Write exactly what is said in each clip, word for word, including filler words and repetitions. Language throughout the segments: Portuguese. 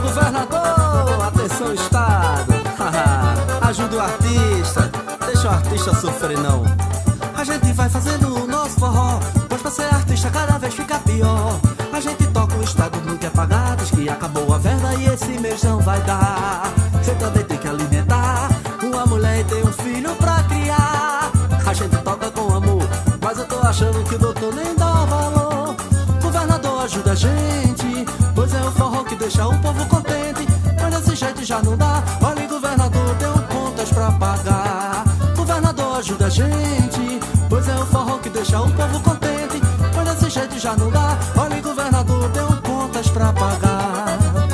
Governador, atenção Estado, ajuda o artista, deixa o artista sofrer não. A gente vai fazendo o nosso forró, pois pra ser artista cada vez fica pior. A gente toca o Estado nunca é pagar, diz que acabou a verba e esse mês não vai dar. Você também tem que alimentar uma mulher e ter um filho pra criar. A gente toca com amor, mas eu tô achando que o doutor nem dá valor. Governador, ajuda a gente, pois é o forró que deixa o povo contente. Mas desse jeito já não dá, olha governador, tenho contas pra pagar. Governador, ajuda a gente, pois é o forró que deixa o povo contente. Mas desse jeito já não dá, olha governador, tenho contas pra pagar.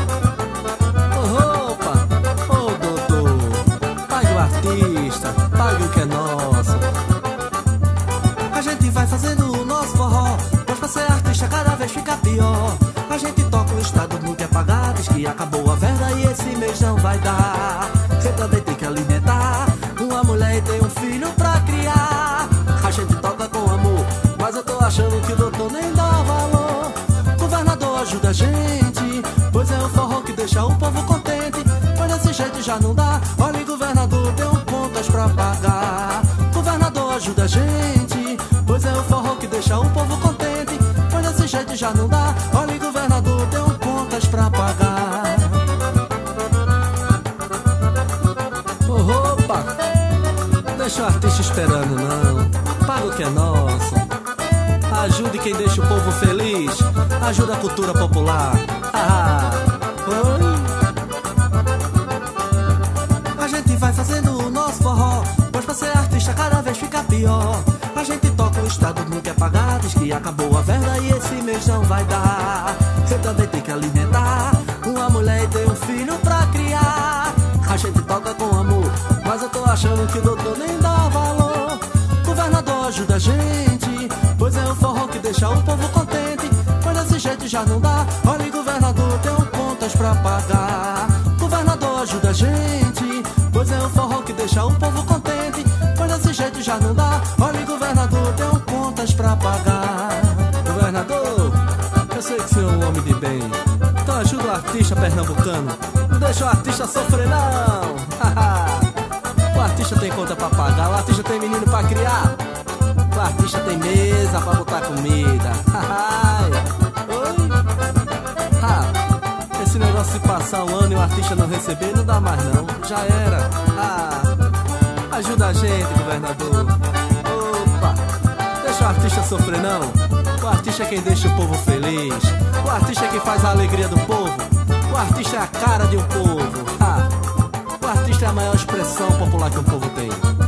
Oh, opa, oh doutor, pague o artista, pague o que é nosso. A gente vai fazendo o nosso forró, pois pra ser artista cada vez fica pior. A gente toca o Estado não quer pagar, diz que acabou a verba e esse mês não vai dar. Você também tem que alimentar uma mulher e ter um filho pra criar. A gente toca com amor, mas eu tô achando que o doutor nem dá valor. Governador, ajuda a gente, pois é o forró que deixa o povo contente. Mas desse jeito já não dá, olha governador, tenho contas pra pagar. Governador, ajuda a gente, pois é o forró que deixa o povo contente. Mas desse jeito já não dá, olha governador, tenho contas pra pagar. Oh, opa, deixa o artista esperando não, paga o que é nosso. Ajude quem deixa o povo feliz, ajuda a cultura popular. Ah, oi. A gente vai fazendo o nosso forró, pois pra ser artista cada vez fica pior. A gente toca o Estado não quer pagar, diz que acabou a verba e esse mês não vai dar. Você também tem que alimentar uma mulher e ter um filho pra criar. A gente toca com amor, mas eu tô achando que o doutor nem dá valor. Governador, ajuda a gente, pois é o forró que deixa o povo contente. Mas desse jeito já não dá, olha governador, tenho contas pra pagar. Governador, ajuda a gente, pois é o forró que deixa o povo contente. Mas desse jeito já não dá, olha governador, tenho contas pra pagar. Governador, eu sei que você é um homem de bem, então ajuda o artista pernambucano, não deixa o artista sofrer não. O artista tem conta pra pagar, o artista tem menino pra criar, o artista tem mesa pra botar comida. Oi? Ah, esse negócio de passar um ano e o artista não receber não dá mais não, já era. Ah, ajuda a gente, governador. Opa, deixa o artista sofrer não, o artista é quem deixa o povo feliz, o artista é quem faz a alegria do povo, o artista é a cara de um povo. Ah, o artista é a maior expressão popular que o povo tem.